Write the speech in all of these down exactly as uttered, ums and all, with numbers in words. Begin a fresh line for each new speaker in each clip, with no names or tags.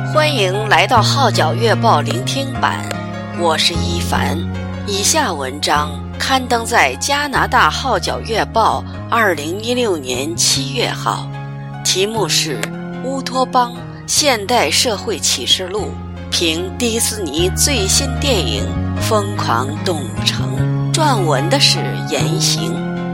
欢迎来到号角月报聆听版，我是一凡。以下文章刊登在加拿大号角月报二零一六年七月号，题目是《乌托邦：现代社会启示录》，凭迪士尼最新电影《疯狂动物城》，撰文的是言行。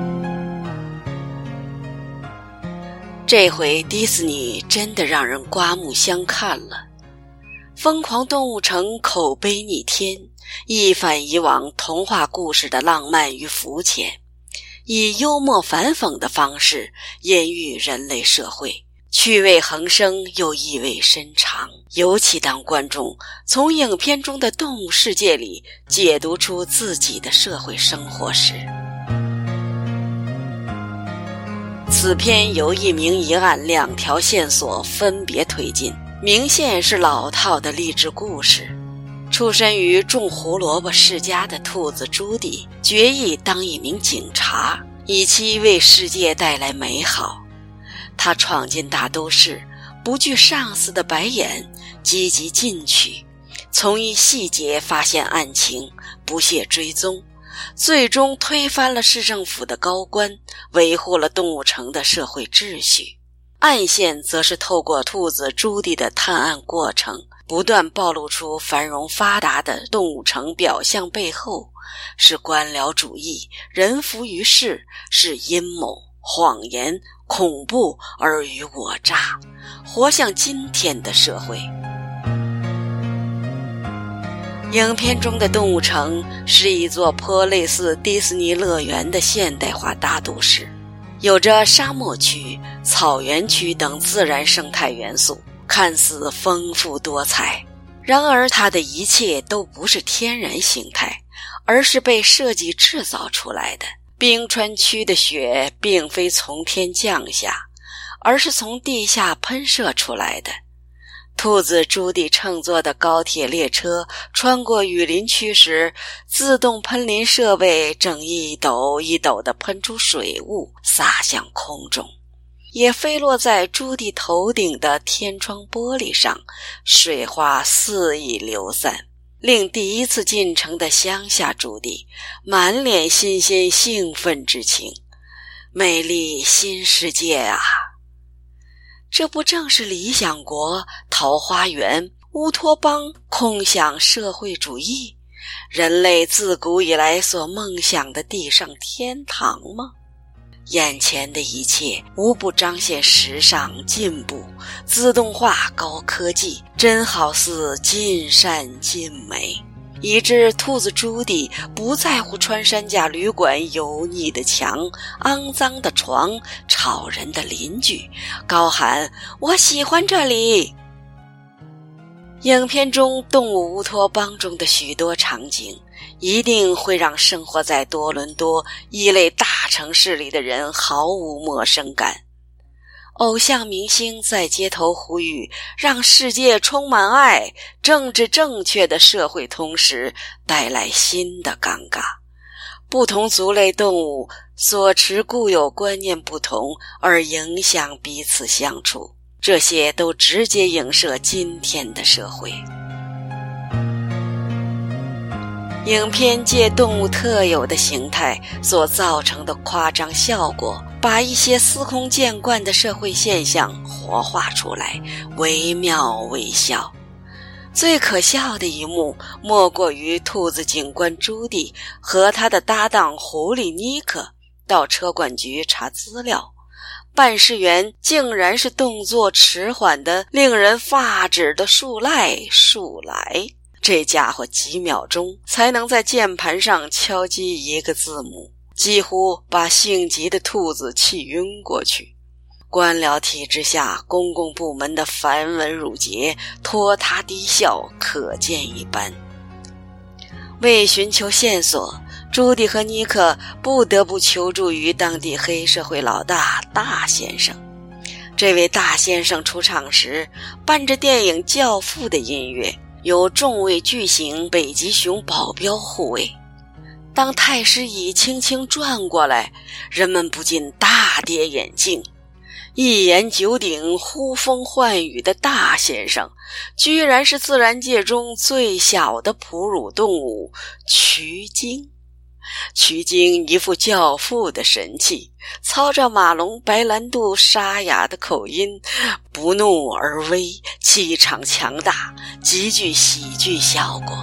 这回迪士尼真的让人刮目相看了。疯狂动物城口碑逆天，一反以往童话故事的浪漫与肤浅，以幽默反讽的方式隐喻人类社会，趣味横生又意味深长。尤其当观众从影片中的动物世界里解读出自己的社会生活时，此片由一明一暗两条线索分别推进。明线是老套的励志故事，出身于种胡萝卜世家的兔子朱迪决意当一名警察，以期为世界带来美好。他闯进大都市，不惧上司的白眼，积极进取，从一细节发现案情，不懈追踪，最终推翻了市政府的高官，维护了动物城的社会秩序。暗线则是透过兔子朱迪的探案过程，不断暴露出繁荣发达的动物城表象背后是官僚主义、人浮于事，是阴谋、谎言、恐怖、尔虞我诈，活像今天的社会。影片中的动物城是一座颇类似迪士尼乐园的现代化大都市，有着沙漠区、草原区等自然生态元素，看似丰富多彩。然而它的一切都不是天然形态，而是被设计制造出来的。冰川区的雪并非从天降下，而是从地下喷射出来的。兔子朱迪乘坐的高铁列车穿过雨林区时，自动喷淋设备正一斗一斗地喷出水雾，洒向空中，也飞落在朱迪头顶的天窗玻璃上，水花肆意流散，令第一次进城的乡下朱迪满脸新鲜兴奋之情。美丽新世界啊！这不正是理想国、桃花源、乌托邦空想社会主义，人类自古以来所梦想的地上天堂吗？眼前的一切无不彰显时尚进步、自动化高科技，真好似尽善尽美，以致兔子朱迪不在乎穿山甲旅馆油腻的墙、肮脏的床、吵人的邻居，高喊我喜欢这里。影片中动物乌托邦中的许多场景一定会让生活在多伦多一类大城市里的人毫无陌生感。偶像明星在街头呼吁让世界充满爱，政治正确的社会同时带来新的尴尬。不同族类动物所持固有观念不同，而影响彼此相处，这些都直接影射今天的社会。影片借动物特有的形态所造成的夸张效果，把一些司空见惯的社会现象活化出来，惟妙惟肖。最可笑的一幕莫过于兔子警官朱迪和他的搭档狐狸尼克到车管局查资料，办事员竟然是动作迟缓的令人发指的树赖树来。这家伙几秒钟才能在键盘上敲击一个字母，几乎把性急的兔子气晕过去。官僚体制下公共部门的繁文缛节、拖沓低效可见一斑。为寻求线索，朱迪和尼克不得不求助于当地黑社会老大大先生。这位大先生出场时伴着电影《教父》的音乐，有众位巨型北极熊保镖护卫。当太师椅轻轻转过来，人们不禁大跌眼镜。 一言九鼎、呼风唤雨的大先生，居然是自然界中最小的哺乳动物瞿鲸。瞿鲸一副教父的神气，操着马龙白兰度沙哑的口音，不怒而威，气场强大，极具喜剧效果。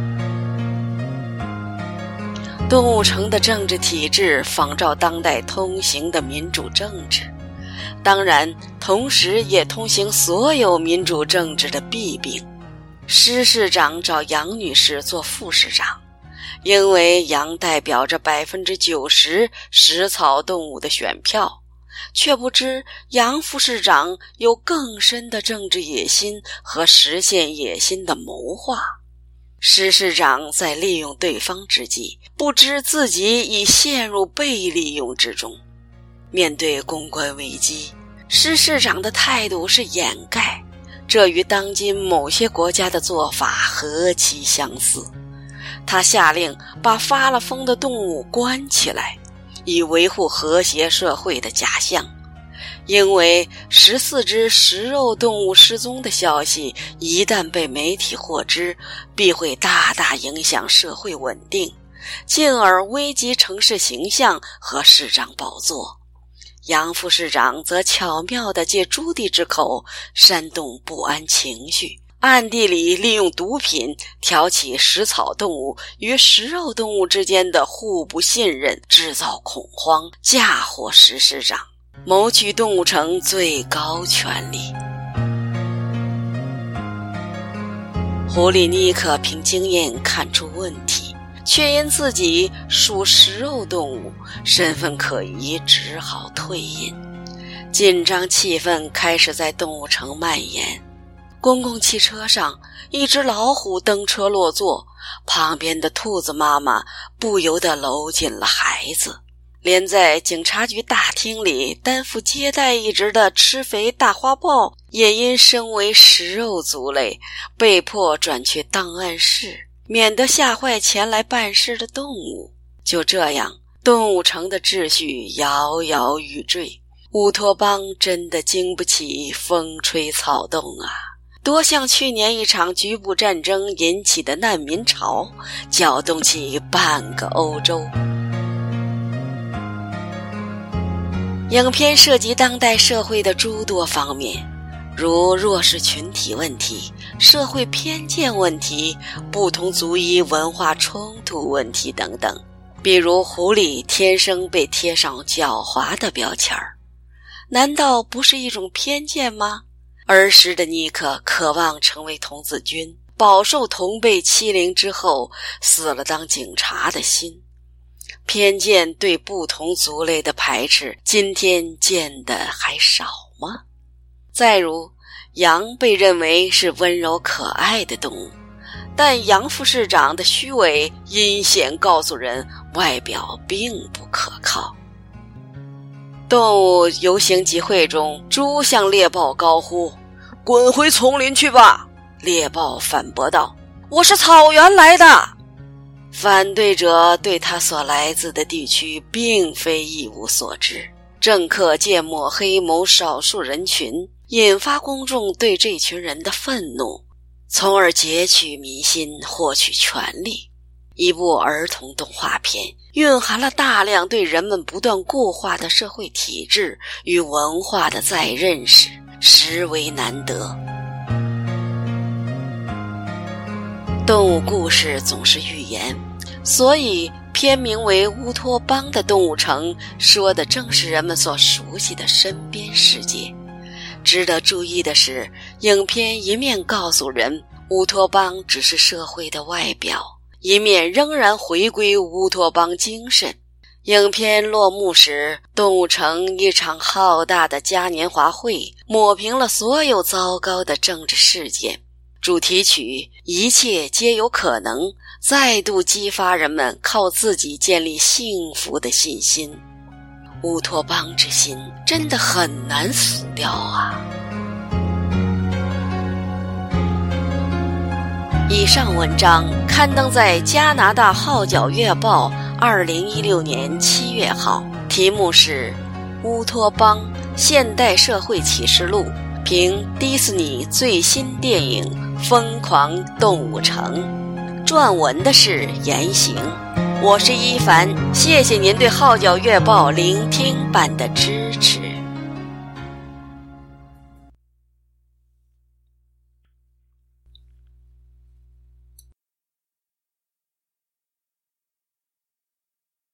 动物城的政治体制仿照当代通行的民主政治，当然同时也通行所有民主政治的弊病。施市长找杨女士做副市长，因为羊代表着 百分之九十 食草动物的选票，却不知杨副市长有更深的政治野心和实现野心的谋划。施市长在利用对方之际，不知自己已陷入被利用之中。面对公关危机，施市长的态度是掩盖，这与当今某些国家的做法何其相似。他下令把发了疯的动物关起来，以维护和谐社会的假象。因为十四只食肉动物失踪的消息一旦被媒体获知，必会大大影响社会稳定，进而危及城市形象和市长宝座。杨副市长则巧妙地借朱棣之口煽动不安情绪，暗地里利用毒品挑起食草动物与食肉动物之间的互不信任，制造恐慌，嫁祸施市长，谋取动物城最高权力。狐狸尼克凭经验看出问题，却因自己属食肉动物，身份可疑，只好退隐。紧张气氛开始在动物城蔓延。公共汽车上，一只老虎登车落座，旁边的兔子妈妈不由得搂紧了孩子。连在警察局大厅里担负接待一职的吃肥大花豹，也因身为食肉族类，被迫转去档案室，免得吓坏前来办事的动物。就这样，动物城的秩序摇摇欲坠。乌托邦真的经不起风吹草动啊！多像去年一场局部战争引起的难民潮，搅动起半个欧洲。影片涉及当代社会的诸多方面，如弱势群体问题、社会偏见问题、不同族裔文化冲突问题等等。比如狐狸天生被贴上狡猾的标签儿，难道不是一种偏见吗？儿时的尼克渴望成为童子军，饱受同辈欺凌之后，死了当警察的心。偏见对不同族类的排斥，今天见的还少吗？再如，羊被认为是温柔可爱的动物，但杨副市长的虚伪阴险告诉人，外表并不可靠。动物游行集会中，猪向猎豹高呼：“滚回丛林去吧！”猎豹反驳道：“我是草原来的。”反对者对他所来自的地区并非一无所知，政客借抹黑某少数人群，引发公众对这群人的愤怒，从而截取民心，获取权力。一部儿童动画片蕴含了大量对人们不断固化的社会体制与文化的再认识，实为难得。动物故事总是寓言，所以片名为《乌托邦》的动物城说的正是人们所熟悉的身边世界。值得注意的是，影片一面告诉人乌托邦只是社会的外表，一面仍然回归乌托邦精神。影片落幕时，动物城一场浩大的嘉年华会抹平了所有糟糕的政治事件，主题曲一切皆有可能再度激发人们靠自己建立幸福的信心。乌托邦之心真的很难死掉啊！以上文章刊登在加拿大号角月报二零一六年七月号，题目是《乌托邦现代社会启示录》，评迪士尼最新电影《疯狂动物城》。撰文的是言行。我是一凡，谢谢您对《号角月报》聆听版的支持。